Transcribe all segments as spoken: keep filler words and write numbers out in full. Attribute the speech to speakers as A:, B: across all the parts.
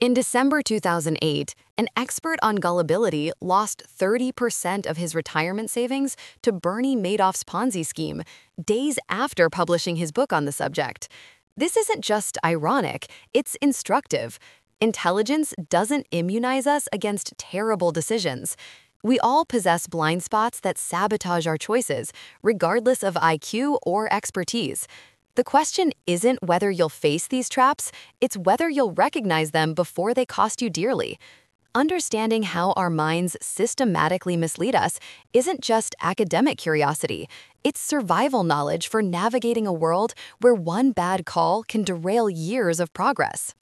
A: In December two thousand eight, an expert on gullibility lost thirty percent of his retirement savings to Bernie Madoff's Ponzi scheme, days after publishing his book on the subject. This isn't just ironic, it's instructive. Intelligence doesn't immunize us against terrible decisions. We all possess blind spots that sabotage our choices, regardless of I Q or expertise. The question isn't whether you'll face these traps, it's whether you'll recognize them before they cost you dearly. Understanding how our minds systematically mislead us isn't just academic curiosity, it's survival knowledge for navigating a world where one bad call can derail years of progress.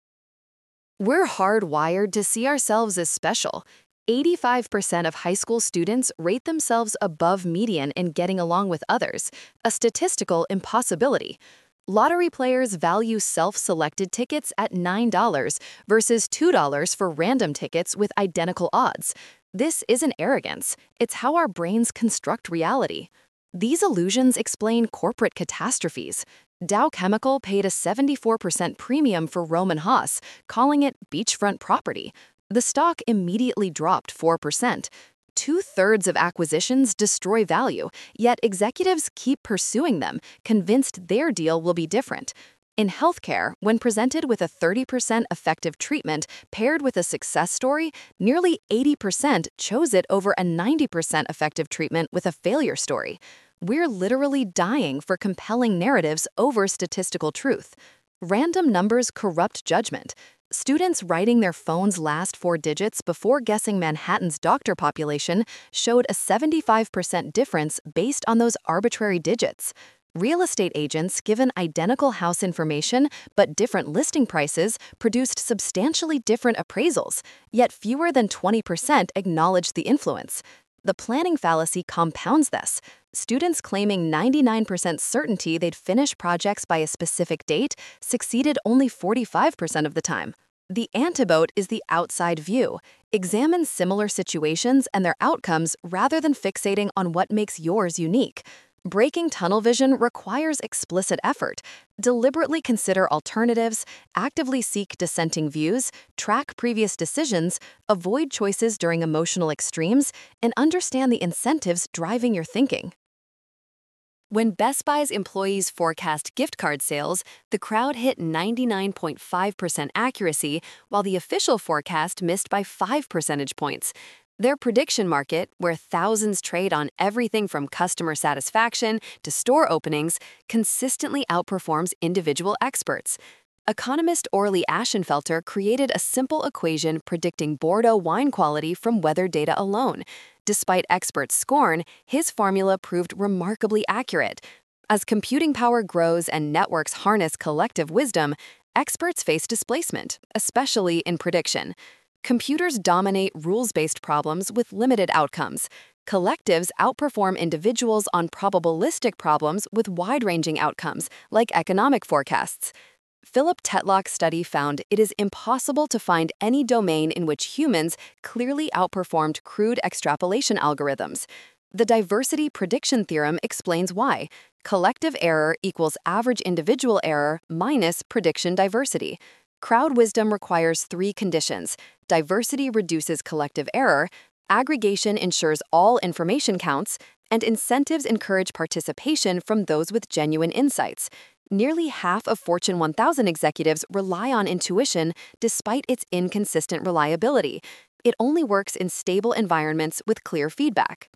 A: We're hardwired to see ourselves as special. eighty-five percent of high school students rate themselves above median in getting along with others, a statistical impossibility. Lottery players value self-selected tickets at nine dollars versus two dollars for random tickets with identical odds. This isn't arrogance, it's how our brains construct reality. These illusions explain corporate catastrophes. Dow Chemical paid a seventy-four percent premium for Roman Haas, calling it beachfront property. The stock immediately dropped four percent. Two-thirds of acquisitions destroy value, yet executives keep pursuing them, convinced their deal will be different. In healthcare, when presented with a thirty percent effective treatment paired with a success story, nearly eighty percent chose it over a ninety percent effective treatment with a failure story. We're literally dying for compelling narratives over statistical truth. Random numbers corrupt judgment. Students writing their phone's last four digits before guessing Manhattan's doctor population showed a seventy-five percent difference based on those arbitrary digits. Real estate agents given identical house information but different listing prices produced substantially different appraisals, yet fewer than twenty percent acknowledged the influence. The planning fallacy compounds this. Students claiming ninety-nine percent certainty they'd finish projects by a specific date succeeded only forty-five percent of the time. The antidote is the outside view. Examine similar situations and their outcomes rather than fixating on what makes yours unique. Breaking tunnel vision requires explicit effort. Deliberately consider alternatives, actively seek dissenting views, track previous decisions, avoid choices during emotional extremes, and understand the incentives driving your thinking. When Best Buy's employees forecast gift card sales, the crowd hit ninety-nine point five percent accuracy, while the official forecast missed by five percentage points. Their prediction market, where thousands trade on everything from customer satisfaction to store openings, consistently outperforms individual experts. Economist Orly Ashenfelter created a simple equation predicting Bordeaux wine quality from weather data alone. Despite experts' scorn, his formula proved remarkably accurate. As computing power grows and networks harness collective wisdom, experts face displacement, especially in prediction. Computers dominate rules-based problems with limited outcomes. Collectives outperform individuals on probabilistic problems with wide-ranging outcomes, like economic forecasts. Philip Tetlock's study found it is impossible to find any domain in which humans clearly outperformed crude extrapolation algorithms. The diversity prediction theorem explains why. Collective error equals average individual error minus prediction diversity. Crowd wisdom requires three conditions. Diversity reduces collective error, aggregation ensures all information counts, and incentives encourage participation from those with genuine insights. Nearly half of Fortune one thousand executives rely on intuition despite its inconsistent reliability. It only works in stable environments with clear feedback.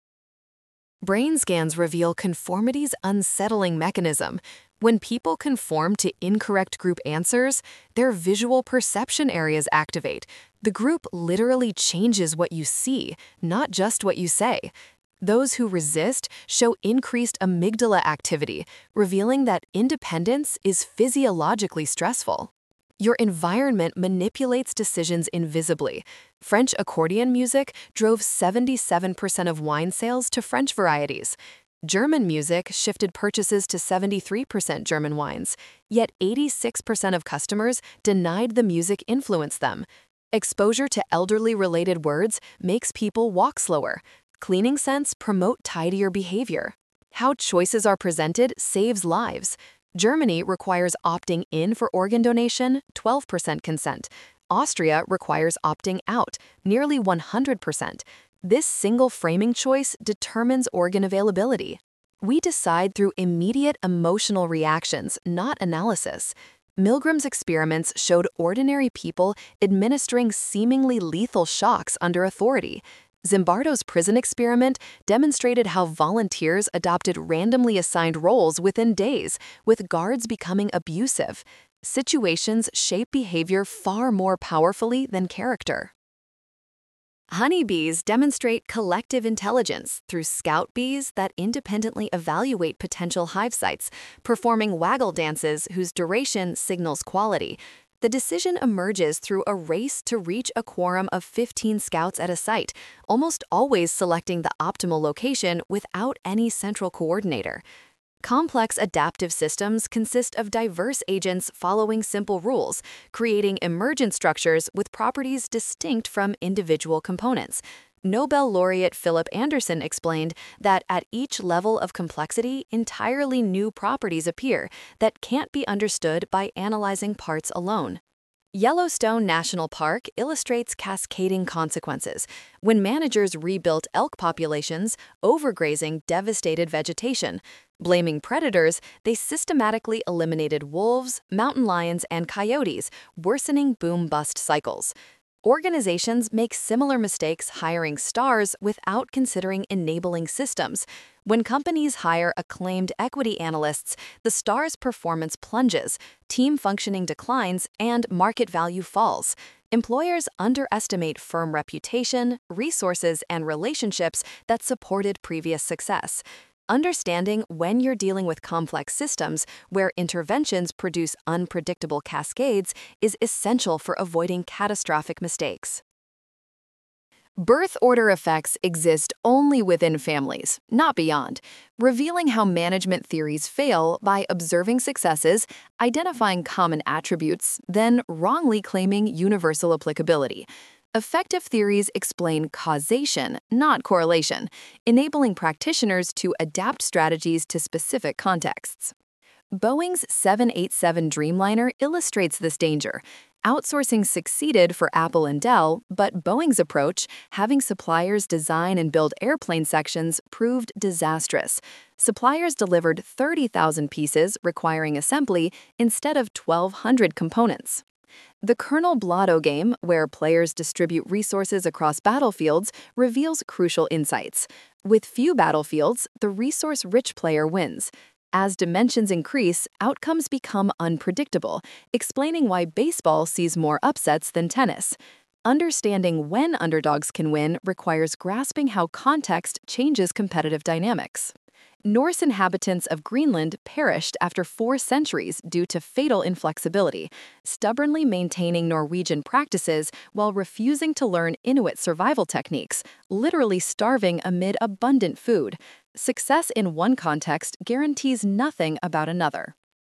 A: Brain scans reveal conformity's unsettling mechanism. When people conform to incorrect group answers, their visual perception areas activate. The group literally changes what you see, not just what you say. Those who resist show increased amygdala activity, revealing that independence is physiologically stressful. Your environment manipulates decisions invisibly. French accordion music drove seventy-seven percent of wine sales to French varieties. German music shifted purchases to seventy-three percent German wines, yet eighty-six percent of customers denied the music influenced them. Exposure to elderly-related words makes people walk slower. Cleaning scents promote tidier behavior. How choices are presented saves lives. Germany requires opting in for organ donation, twelve percent consent. Austria requires opting out, nearly one hundred percent. This single framing choice determines organ availability. We decide through immediate emotional reactions, not analysis. Milgram's experiments showed ordinary people administering seemingly lethal shocks under authority. Zimbardo's prison experiment demonstrated how volunteers adopted randomly assigned roles within days, with guards becoming abusive. Situations shape behavior far more powerfully than character. Honeybees demonstrate collective intelligence through scout bees that independently evaluate potential hive sites, performing waggle dances whose duration signals quality. The decision emerges through a race to reach a quorum of fifteen scouts at a site, almost always selecting the optimal location without any central coordinator. Complex adaptive systems consist of diverse agents following simple rules, creating emergent structures with properties distinct from individual components. Nobel laureate Philip Anderson explained that at each level of complexity, entirely new properties appear that can't be understood by analyzing parts alone. Yellowstone National Park illustrates cascading consequences. When managers rebuilt elk populations, overgrazing devastated vegetation. Blaming predators, they systematically eliminated wolves, mountain lions, and coyotes, worsening boom-bust cycles. Organizations make similar mistakes hiring stars without considering enabling systems. When companies hire acclaimed equity analysts, the star's performance plunges, team functioning declines, and market value falls. Employers underestimate firm reputation, resources, and relationships that supported previous success. Understanding when you're dealing with complex systems where interventions produce unpredictable cascades is essential for avoiding catastrophic mistakes. Birth order effects exist only within families, not beyond, revealing how management theories fail by observing successes, identifying common attributes, then wrongly claiming universal applicability. Effective theories explain causation, not correlation, enabling practitioners to adapt strategies to specific contexts. Boeing's seven eighty-seven Dreamliner illustrates this danger. Outsourcing succeeded for Apple and Dell, but Boeing's approach, having suppliers design and build airplane sections, proved disastrous. Suppliers delivered thirty thousand pieces requiring assembly instead of twelve hundred components. The Colonel Blotto game, where players distribute resources across battlefields, reveals crucial insights. With few battlefields, the resource-rich player wins. As dimensions increase, outcomes become unpredictable, explaining why baseball sees more upsets than tennis. Understanding when underdogs can win requires grasping how context changes competitive dynamics. Norse inhabitants of Greenland perished after four centuries due to fatal inflexibility, stubbornly maintaining Norwegian practices while refusing to learn Inuit survival techniques, literally starving amid abundant food. Success in one context guarantees nothing about another.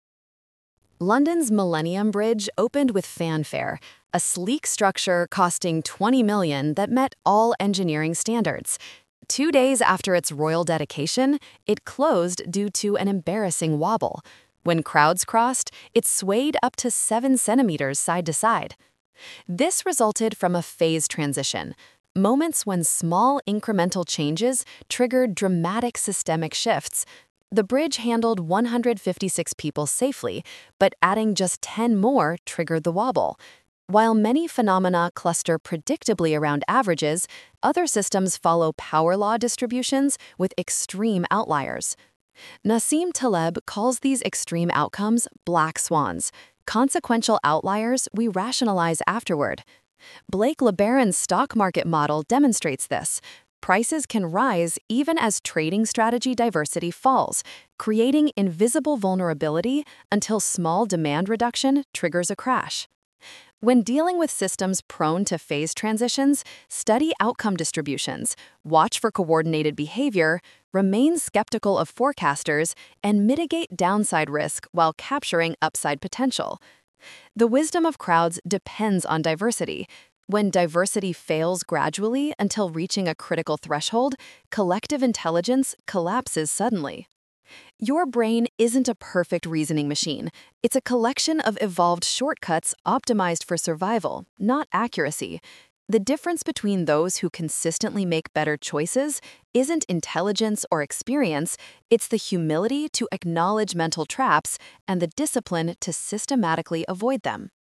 A: London's Millennium Bridge opened with fanfare, a sleek structure costing twenty million dollars that met all engineering standards. Two days after its royal dedication, it closed due to an embarrassing wobble. When crowds crossed, it swayed up to seven centimeters side to side. This resulted from a phase transition, moments when small incremental changes triggered dramatic systemic shifts. The bridge handled one hundred fifty-six people safely, but adding just ten more triggered the wobble. While many phenomena cluster predictably around averages, other systems follow power law distributions with extreme outliers. Nassim Taleb calls these extreme outcomes black swans, consequential outliers we rationalize afterward. Blake LeBaron's stock market model demonstrates this. Prices can rise even as trading strategy diversity falls, creating invisible vulnerability until small demand reduction triggers a crash. When dealing with systems prone to phase transitions, study outcome distributions, watch for coordinated behavior, remain skeptical of forecasters, and mitigate downside risk while capturing upside potential. The wisdom of crowds depends on diversity. When diversity fails gradually until reaching a critical threshold, collective intelligence collapses suddenly. Your brain isn't a perfect reasoning machine. It's a collection of evolved shortcuts optimized for survival, not accuracy. The difference between those who consistently make better choices isn't intelligence or experience, it's the humility to acknowledge mental traps and the discipline to systematically avoid them.